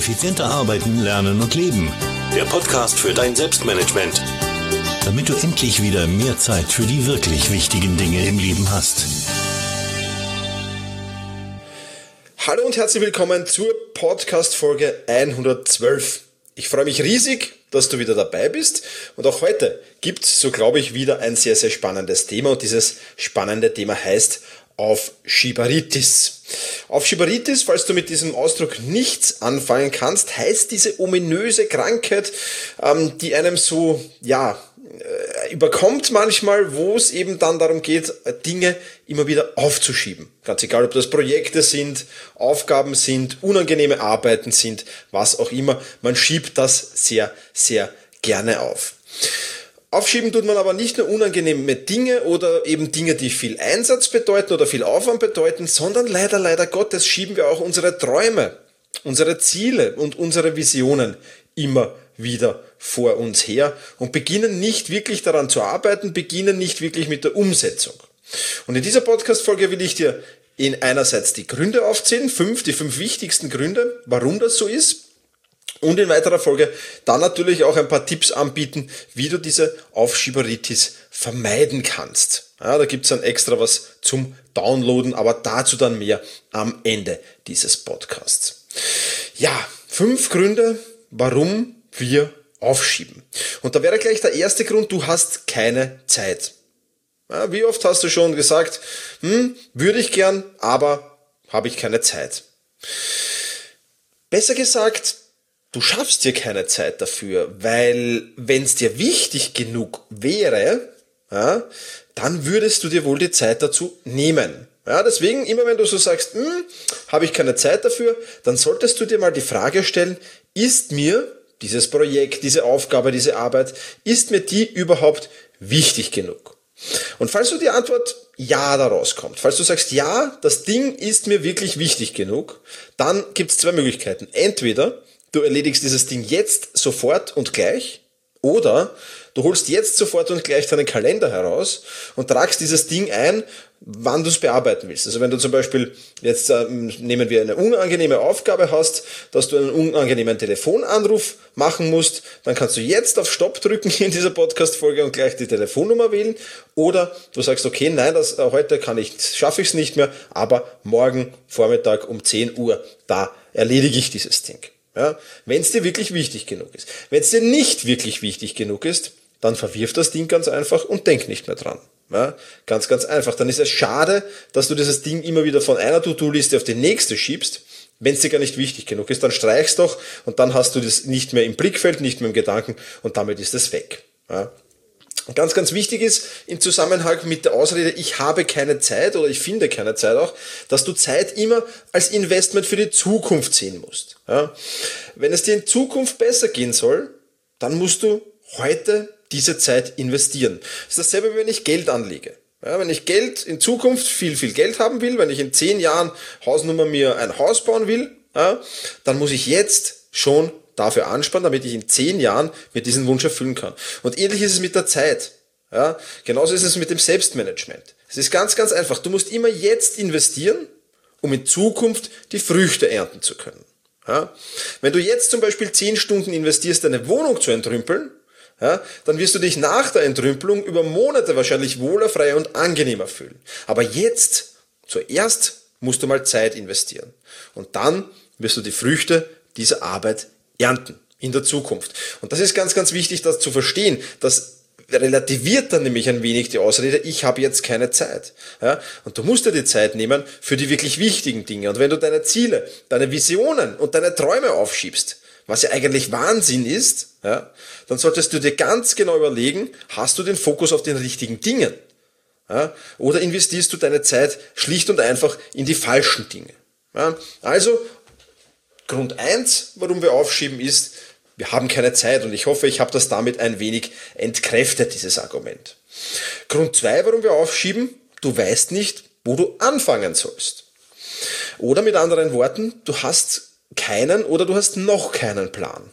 Effizienter arbeiten, lernen und leben. Der Podcast für dein Selbstmanagement. Damit du endlich wieder mehr Zeit für die wirklich wichtigen Dinge im Leben hast. Hallo und herzlich willkommen zur Podcast-Folge 112. Ich freue mich riesig, dass du wieder dabei bist. Und auch heute gibt es, so glaube ich, wieder ein sehr, sehr spannendes Thema. Und dieses spannende Thema heißt Aufschieberitis. Aufschieberitis, falls du mit diesem Ausdruck nichts anfangen kannst, heißt diese ominöse Krankheit, die einem so, überkommt manchmal, wo es eben dann darum geht, Dinge immer wieder aufzuschieben. Ganz egal, ob das Projekte sind, Aufgaben sind, unangenehme Arbeiten sind, was auch immer. Man schiebt das sehr, sehr gerne auf. Aufschieben tut man aber nicht nur unangenehme Dinge oder eben Dinge, die viel Einsatz bedeuten oder viel Aufwand bedeuten, sondern leider Gottes schieben wir auch unsere Träume, unsere Ziele und unsere Visionen immer wieder vor uns her und beginnen nicht wirklich daran zu arbeiten, beginnen nicht wirklich mit der Umsetzung. Und in dieser Podcast-Folge will ich dir einerseits die Gründe aufzählen, die fünf wichtigsten Gründe, warum das so ist. Und in weiterer Folge dann natürlich auch ein paar Tipps anbieten, wie du diese Aufschieberitis vermeiden kannst. Ja, da gibt's dann extra was zum Downloaden, aber dazu dann mehr am Ende dieses Podcasts. Ja, 5 Gründe, warum wir aufschieben. Und da wäre gleich der erste Grund, du hast keine Zeit. Ja, wie oft hast du schon gesagt, würde ich gern, aber habe ich keine Zeit. Besser gesagt, du schaffst dir keine Zeit dafür, weil wenn es dir wichtig genug wäre, ja, dann würdest du dir wohl die Zeit dazu nehmen. Ja, deswegen, immer wenn du so sagst, habe ich keine Zeit dafür, dann solltest du dir mal die Frage stellen, ist mir dieses Projekt, diese Aufgabe, diese Arbeit, ist mir die überhaupt wichtig genug? Und falls du die Antwort Ja daraus kommt, falls du sagst, ja, das Ding ist mir wirklich wichtig genug, dann gibt es 2 Möglichkeiten. Entweder du erledigst dieses Ding jetzt, sofort und gleich, oder du holst jetzt sofort und gleich deinen Kalender heraus und tragst dieses Ding ein, wann du es bearbeiten willst. Also wenn du zum Beispiel, jetzt nehmen wir eine unangenehme Aufgabe hast, dass du einen unangenehmen Telefonanruf machen musst, dann kannst du jetzt auf Stopp drücken in dieser Podcast-Folge und gleich die Telefonnummer wählen. Oder du sagst, okay, nein, heute schaffe ich es nicht mehr, aber morgen Vormittag um 10 Uhr, da erledige ich dieses Ding. Ja, wenn es dir wirklich wichtig genug ist. Wenn es dir nicht wirklich wichtig genug ist, dann verwirf das Ding ganz einfach und denk nicht mehr dran. Ja, ganz einfach. Dann ist es schade, dass du dieses Ding immer wieder von einer To-Do-Liste auf die nächste schiebst. Wenn es dir gar nicht wichtig genug ist, dann streich's doch und dann hast du das nicht mehr im Blickfeld, nicht mehr im Gedanken und damit ist es weg. Ja. Ganz wichtig ist im Zusammenhang mit der Ausrede, ich habe keine Zeit oder ich finde keine Zeit auch, dass du Zeit immer als Investment für die Zukunft sehen musst. Ja? Wenn es dir in Zukunft besser gehen soll, dann musst du heute diese Zeit investieren. Das ist dasselbe, wenn ich Geld anlege. Ja, wenn ich in Zukunft viel Geld haben will, wenn ich in 10 Jahren Hausnummer mir ein Haus bauen will, ja, dann muss ich jetzt schon dafür ansparen, damit ich in 10 Jahren mir diesen Wunsch erfüllen kann. Und ähnlich ist es mit der Zeit. Ja, genauso ist es mit dem Selbstmanagement. Es ist ganz einfach. Du musst immer jetzt investieren, um in Zukunft die Früchte ernten zu können. Ja, wenn du jetzt zum Beispiel 10 Stunden investierst, deine Wohnung zu entrümpeln, ja, dann wirst du dich nach der Entrümpelung über Monate wahrscheinlich wohler, freier und angenehmer fühlen. Aber zuerst musst du mal Zeit investieren. Und dann wirst du die Früchte dieser Arbeit ernten in der Zukunft. Und das ist ganz wichtig, das zu verstehen. Das relativiert dann nämlich ein wenig die Ausrede, ich habe jetzt keine Zeit. Ja? Und du musst dir die Zeit nehmen für die wirklich wichtigen Dinge. Und wenn du deine Ziele, deine Visionen und deine Träume aufschiebst, was ja eigentlich Wahnsinn ist, ja, dann solltest du dir ganz genau überlegen, hast du den Fokus auf den richtigen Dingen? Ja? Oder investierst du deine Zeit schlicht und einfach in die falschen Dinge? Ja? Also, Grund 1, warum wir aufschieben, ist, wir haben keine Zeit und ich hoffe, ich habe das damit ein wenig entkräftet, dieses Argument. Grund 2, warum wir aufschieben, du weißt nicht, wo du anfangen sollst. Oder mit anderen Worten, du hast keinen oder du hast noch keinen Plan.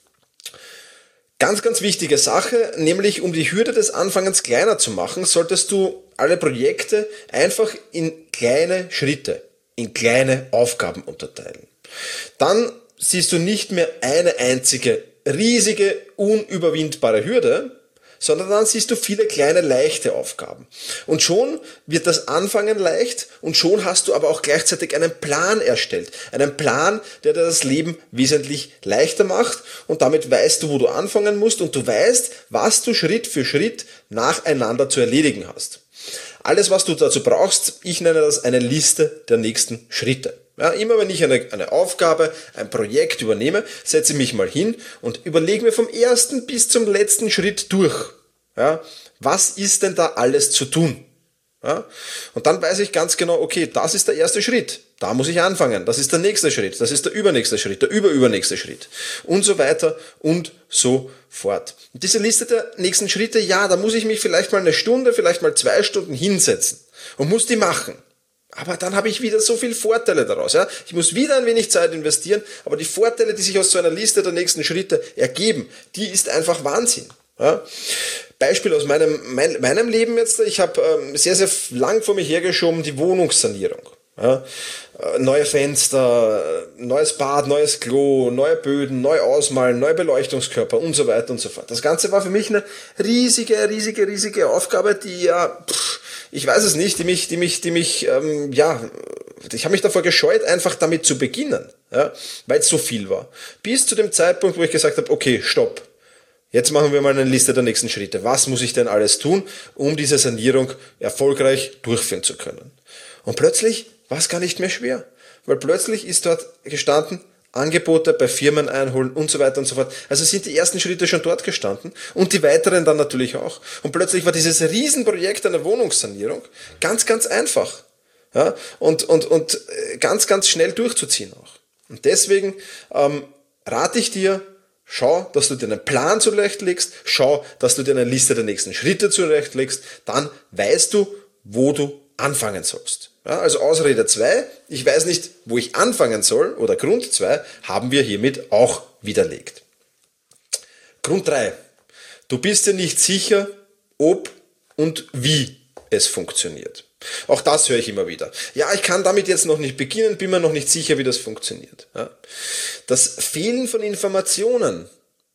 Ganz wichtige Sache, nämlich um die Hürde des Anfangens kleiner zu machen, solltest du alle Projekte einfach in kleine Schritte, in kleine Aufgaben unterteilen. Dann siehst du nicht mehr eine einzige riesige, unüberwindbare Hürde, sondern dann siehst du viele kleine, leichte Aufgaben. Und schon wird das Anfangen leicht und schon hast du aber auch gleichzeitig einen Plan erstellt. Einen Plan, der dir das Leben wesentlich leichter macht und damit weißt du, wo du anfangen musst und du weißt, was du Schritt für Schritt nacheinander zu erledigen hast. Alles, was du dazu brauchst, ich nenne das eine Liste der nächsten Schritte. Ja, immer wenn ich eine Aufgabe, ein Projekt übernehme, setze ich mich mal hin und überlege mir vom ersten bis zum letzten Schritt durch. Ja, was ist denn da alles zu tun? Ja, und dann weiß ich ganz genau, okay, das ist der erste Schritt. Da muss ich anfangen. Das ist der nächste Schritt. Das ist der übernächste Schritt, der überübernächste Schritt. Und so weiter und so fort. Und diese Liste der nächsten Schritte, ja, da muss ich mich vielleicht mal eine Stunde, vielleicht mal 2 Stunden hinsetzen und muss die machen. Aber dann habe ich wieder so viele Vorteile daraus. Ja? Ich muss wieder ein wenig Zeit investieren, aber die Vorteile, die sich aus so einer Liste der nächsten Schritte ergeben, die ist einfach Wahnsinn. Ja? Beispiel aus meinem Leben jetzt, ich habe sehr, sehr lang vor mich hergeschoben die Wohnungssanierung. Ja? Neue Fenster, neues Bad, neues Klo, neue Böden, neu ausmalen, neue Beleuchtungskörper und so weiter und so fort. Das Ganze war für mich eine riesige Aufgabe, die ja... Ich weiß es nicht, ich habe mich davor gescheut, einfach damit zu beginnen, ja, weil es so viel war. Bis zu dem Zeitpunkt, wo ich gesagt habe, okay, stopp. Jetzt machen wir mal eine Liste der nächsten Schritte. Was muss ich denn alles tun, um diese Sanierung erfolgreich durchführen zu können? Und plötzlich war es gar nicht mehr schwer, weil plötzlich ist dort gestanden, Angebote bei Firmen einholen und so weiter und so fort. Also sind die ersten Schritte schon dort gestanden und die weiteren dann natürlich auch. Und plötzlich war dieses Riesenprojekt einer Wohnungssanierung ganz einfach. Ja? Und ganz schnell durchzuziehen auch. Und deswegen rate ich dir, schau, dass du dir einen Plan zurechtlegst, schau, dass du dir eine Liste der nächsten Schritte zurechtlegst, dann weißt du, wo du anfangen sollst. Ja, also Ausrede 2, ich weiß nicht, wo ich anfangen soll, oder Grund 2, haben wir hiermit auch widerlegt. Grund 3, du bist dir nicht sicher, ob und wie es funktioniert. Auch das höre ich immer wieder. Ja, ich kann damit jetzt noch nicht beginnen, bin mir noch nicht sicher, wie das funktioniert. Ja. Das Fehlen von Informationen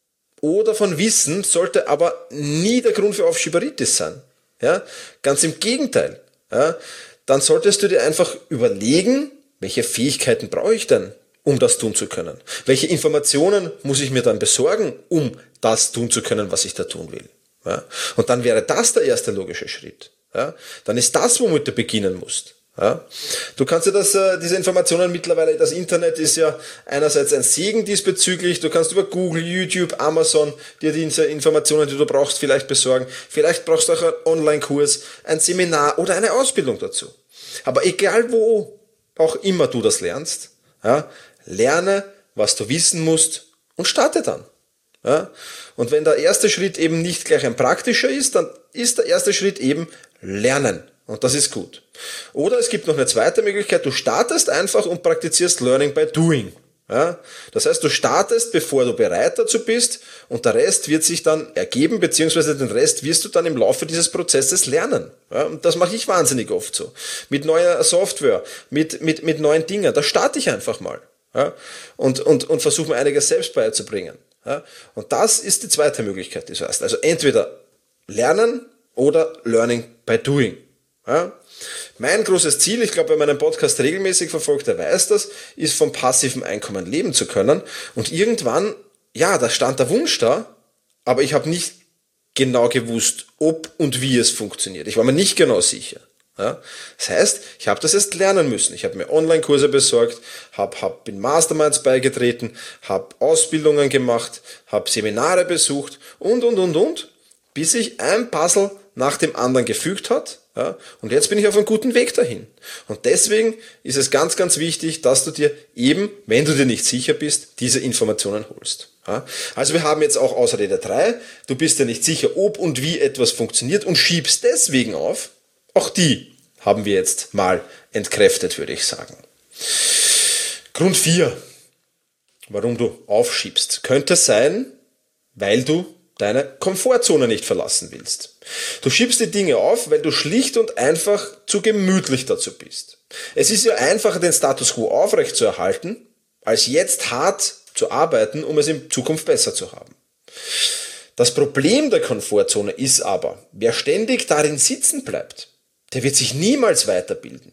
oder von Wissen sollte aber nie der Grund für Aufschieberitis sein. Ja, ganz im Gegenteil. Ja, dann solltest du dir einfach überlegen, welche Fähigkeiten brauche ich denn, um das tun zu können? Welche Informationen muss ich mir dann besorgen, um das tun zu können, was ich da tun will? Ja? Und dann wäre das der erste logische Schritt. Ja? Dann ist das, womit du beginnen musst. Ja? Du kannst dir diese Informationen mittlerweile, das Internet ist ja einerseits ein Segen diesbezüglich, du kannst über Google, YouTube, Amazon dir diese Informationen, die du brauchst, vielleicht besorgen. Vielleicht brauchst du auch einen Online-Kurs, ein Seminar oder eine Ausbildung dazu. Aber egal wo auch immer du das lernst, ja, lerne, was du wissen musst und starte dann. Ja? Und wenn der erste Schritt eben nicht gleich ein praktischer ist, dann ist der erste Schritt eben Lernen. Und das ist gut. Oder es gibt noch eine zweite Möglichkeit, du startest einfach und praktizierst Learning by Doing. Ja? Das heißt, du startest, bevor du bereit dazu bist und der Rest wird sich dann ergeben, beziehungsweise den Rest wirst du dann im Laufe dieses Prozesses lernen. Ja? Und das mache ich wahnsinnig oft so. Mit neuer Software, mit neuen Dingen, da starte ich einfach mal. Ja? Und versuche mir einiges selbst beizubringen. Ja? Und das ist die zweite Möglichkeit, die du hast. Also entweder lernen oder Learning by Doing. Ja? Mein großes Ziel, ich glaube, wer meinen Podcast regelmäßig verfolgt, der weiß das, ist vom passiven Einkommen leben zu können. Und irgendwann, ja, da stand der Wunsch da, aber ich habe nicht genau gewusst, ob und wie es funktioniert. Ich war mir nicht genau sicher. Ja? Das heißt, ich habe das erst lernen müssen. Ich habe mir Online-Kurse besorgt, bin Masterminds beigetreten, habe Ausbildungen gemacht, habe Seminare besucht und, bis sich ein Puzzle nach dem anderen gefügt hat. Ja, und jetzt bin ich auf einem guten Weg dahin. Und deswegen ist es ganz wichtig, dass du dir eben, wenn du dir nicht sicher bist, diese Informationen holst. Ja, also wir haben jetzt auch Ausrede 3, du bist dir nicht sicher, ob und wie etwas funktioniert und schiebst deswegen auf. Auch die haben wir jetzt mal entkräftet, würde ich sagen. Grund 4, warum du aufschiebst, könnte sein, weil du deine Komfortzone nicht verlassen willst. Du schiebst die Dinge auf, weil du schlicht und einfach zu gemütlich dazu bist. Es ist ja einfacher, den Status quo aufrechtzuerhalten, als jetzt hart zu arbeiten, um es in Zukunft besser zu haben. Das Problem der Komfortzone ist aber, wer ständig darin sitzen bleibt, der wird sich niemals weiterbilden.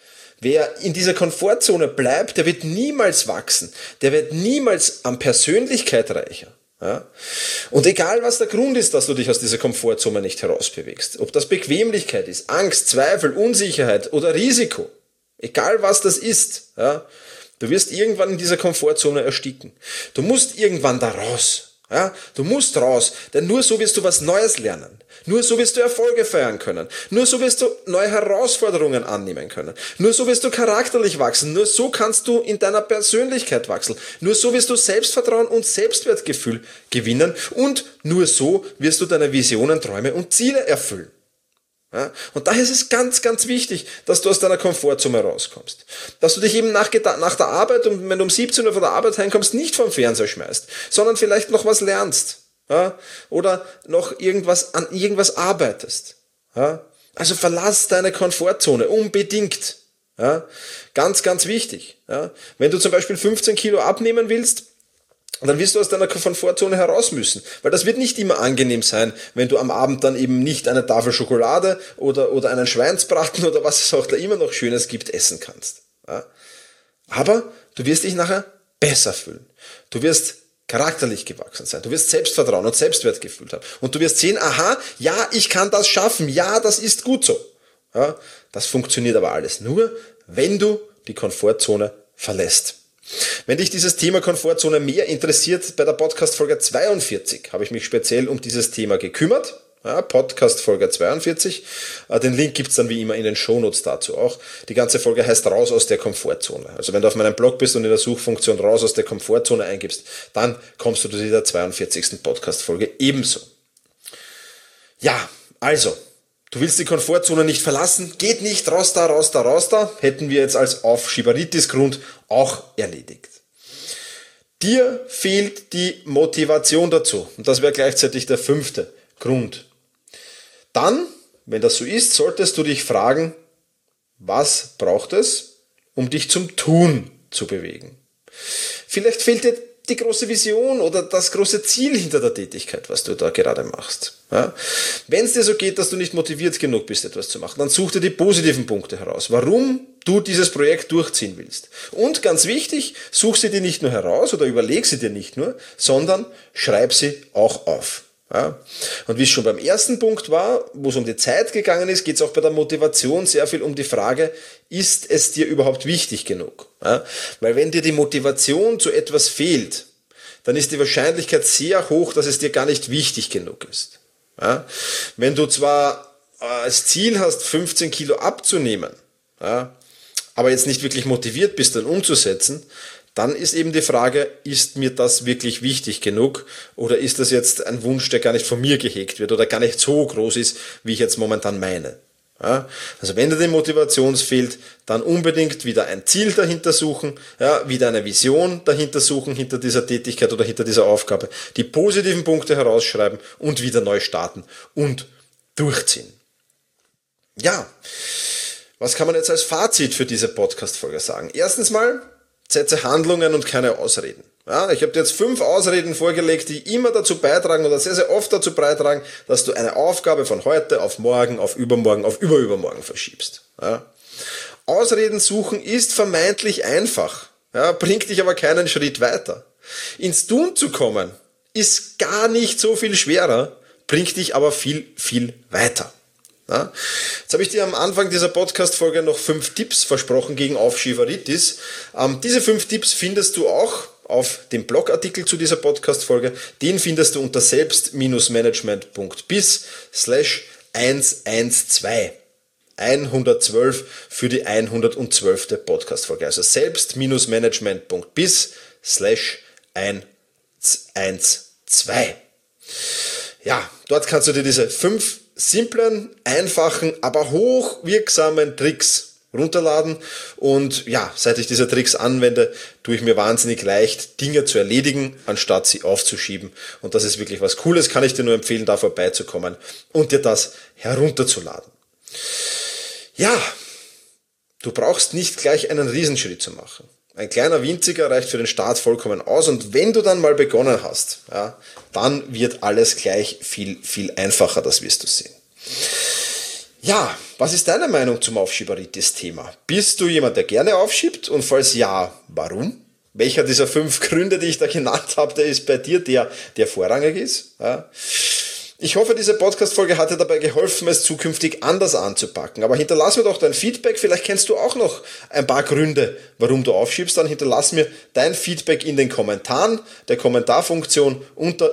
Wer in dieser Komfortzone bleibt, der wird niemals wachsen. Der wird niemals an Persönlichkeit reicher. Ja? Und egal was der Grund ist, dass du dich aus dieser Komfortzone nicht herausbewegst, ob das Bequemlichkeit ist, Angst, Zweifel, Unsicherheit oder Risiko, egal was das ist, ja, du wirst irgendwann in dieser Komfortzone ersticken. Du musst irgendwann da raus. Ja, du musst raus, denn nur so wirst du was Neues lernen. Nur so wirst du Erfolge feiern können. Nur so wirst du neue Herausforderungen annehmen können. Nur so wirst du charakterlich wachsen. Nur so kannst du in deiner Persönlichkeit wachsen. Nur so wirst du Selbstvertrauen und Selbstwertgefühl gewinnen. Und nur so wirst du deine Visionen, Träume und Ziele erfüllen. Ja? Und daher ist es ganz, ganz wichtig, dass du aus deiner Komfortzone rauskommst. Dass du dich eben nach der Arbeit, und wenn du um 17 Uhr von der Arbeit heimkommst, nicht vom Fernseher schmeißt, sondern vielleicht noch was lernst. Ja? Oder noch an irgendwas arbeitest. Ja? Also verlass deine Komfortzone, unbedingt. Ja? Ganz, ganz wichtig. Ja? Wenn du zum Beispiel 15 Kilo abnehmen willst, dann wirst du aus deiner Komfortzone heraus müssen. Weil das wird nicht immer angenehm sein, wenn du am Abend dann eben nicht eine Tafel Schokolade oder einen Schweinsbraten oder was es auch da immer noch Schönes gibt, essen kannst. Ja? Aber du wirst dich nachher besser fühlen. Du wirst charakterlich gewachsen sein. Du wirst Selbstvertrauen und Selbstwertgefühl haben. Und du wirst sehen, aha, ja, ich kann das schaffen. Ja, das ist gut so. Ja? Das funktioniert aber alles nur, wenn du die Komfortzone verlässt. Wenn dich dieses Thema Komfortzone mehr interessiert, bei der Podcast-Folge 42 habe ich mich speziell um dieses Thema gekümmert. Ja, Podcast-Folge 42. Den Link gibt's dann wie immer in den Shownotes dazu auch. Die ganze Folge heißt Raus aus der Komfortzone. Also wenn du auf meinem Blog bist und in der Suchfunktion Raus aus der Komfortzone eingibst, dann kommst du zu dieser 42. Podcast-Folge ebenso. Ja, also, du willst die Komfortzone nicht verlassen, geht nicht, raus da, raus da, raus da, hätten wir jetzt als Aufschieberitis-Grund auch erledigt. Dir fehlt die Motivation dazu und das wäre gleichzeitig der 5. Grund. Dann, wenn das so ist, solltest du dich fragen, was braucht es, um dich zum Tun zu bewegen? Vielleicht fehlt dir die große Vision oder das große Ziel hinter der Tätigkeit, was du da gerade machst. Ja? Wenn es dir so geht, dass du nicht motiviert genug bist, etwas zu machen, dann such dir die positiven Punkte heraus, warum du dieses Projekt durchziehen willst. Und ganz wichtig, such sie dir nicht nur heraus oder überleg sie dir nicht nur, sondern schreib sie auch auf. Ja? Und wie es schon beim ersten Punkt war, wo es um die Zeit gegangen ist, geht es auch bei der Motivation sehr viel um die Frage, ist es dir überhaupt wichtig genug? Ja? Weil wenn dir die Motivation zu etwas fehlt, dann ist die Wahrscheinlichkeit sehr hoch, dass es dir gar nicht wichtig genug ist. Ja? Wenn du zwar als Ziel hast, 15 Kilo abzunehmen, ja, aber jetzt nicht wirklich motiviert bist, dann umzusetzen, dann ist eben die Frage, ist mir das wirklich wichtig genug oder ist das jetzt ein Wunsch, der gar nicht von mir gehegt wird oder gar nicht so groß ist, wie ich jetzt momentan meine. Ja, also wenn dir die Motivation fehlt, dann unbedingt wieder ein Ziel dahinter suchen, ja, wieder eine Vision dahinter suchen, hinter dieser Tätigkeit oder hinter dieser Aufgabe, die positiven Punkte herausschreiben und wieder neu starten und durchziehen. Ja, was kann man jetzt als Fazit für diese Podcast-Folge sagen? Erstens mal, setze Handlungen und keine Ausreden. Ja, ich habe dir jetzt 5 Ausreden vorgelegt, die immer dazu beitragen oder sehr, sehr oft dazu beitragen, dass du eine Aufgabe von heute auf morgen, auf übermorgen verschiebst. Ja. Ausreden suchen ist vermeintlich einfach, ja, bringt dich aber keinen Schritt weiter. Ins Tun zu kommen ist gar nicht so viel schwerer, bringt dich aber viel, viel weiter. Ja. Jetzt habe ich dir am Anfang dieser Podcast-Folge noch 5 Tipps versprochen gegen Aufschieberitis. Diese 5 Tipps findest du auch auf dem Blogartikel zu dieser Podcast-Folge. Den findest du unter selbst-management.biz/112. 112 für die 112. Podcast-Folge. Also selbst-management.biz/112. Ja, dort kannst du dir diese 5 simplen, einfachen, aber hochwirksamen Tricks runterladen und ja, seit ich diese Tricks anwende, tue ich mir wahnsinnig leicht, Dinge zu erledigen, anstatt sie aufzuschieben und das ist wirklich was Cooles, kann ich dir nur empfehlen, da vorbeizukommen und dir das herunterzuladen. Ja, du brauchst nicht gleich einen Riesenschritt zu machen. ein kleiner winziger reicht für den Start vollkommen aus. Und wenn du dann mal begonnen hast, ja, dann wird alles gleich viel, viel einfacher, das wirst du sehen. Ja, was ist deine Meinung zum Aufschieberitis-Thema? Bist du jemand, der gerne aufschiebt? Und falls ja, warum? Welcher dieser 5 Gründe, die ich da genannt habe, der ist bei dir der vorrangig ist? Ja. Ich hoffe, diese Podcast-Folge hat dir dabei geholfen, es zukünftig anders anzupacken. Aber hinterlass mir doch dein Feedback. Vielleicht kennst du auch noch ein paar Gründe, warum du aufschiebst. Dann hinterlass mir dein Feedback in den Kommentaren der Kommentarfunktion unter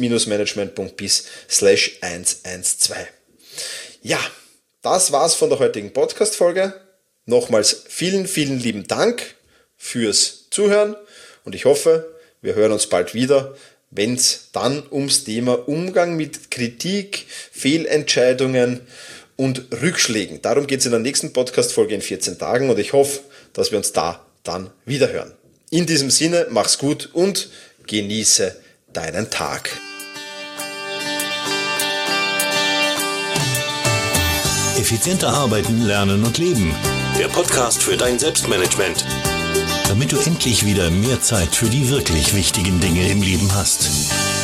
selbst-management.biz/112. Ja, das war's von der heutigen Podcast-Folge. Nochmals vielen, vielen lieben Dank fürs Zuhören und ich hoffe, wir hören uns bald wieder, wenn es dann ums Thema Umgang mit Kritik, Fehlentscheidungen und Rückschlägen. Darum geht es in der nächsten Podcast-Folge in 14 Tagen und ich hoffe, dass wir uns da dann wieder hören. In diesem Sinne, mach's gut und genieße deinen Tag. Effizienter arbeiten, lernen und leben. Der Podcast für dein Selbstmanagement. Damit du endlich wieder mehr Zeit für die wirklich wichtigen Dinge im Leben hast.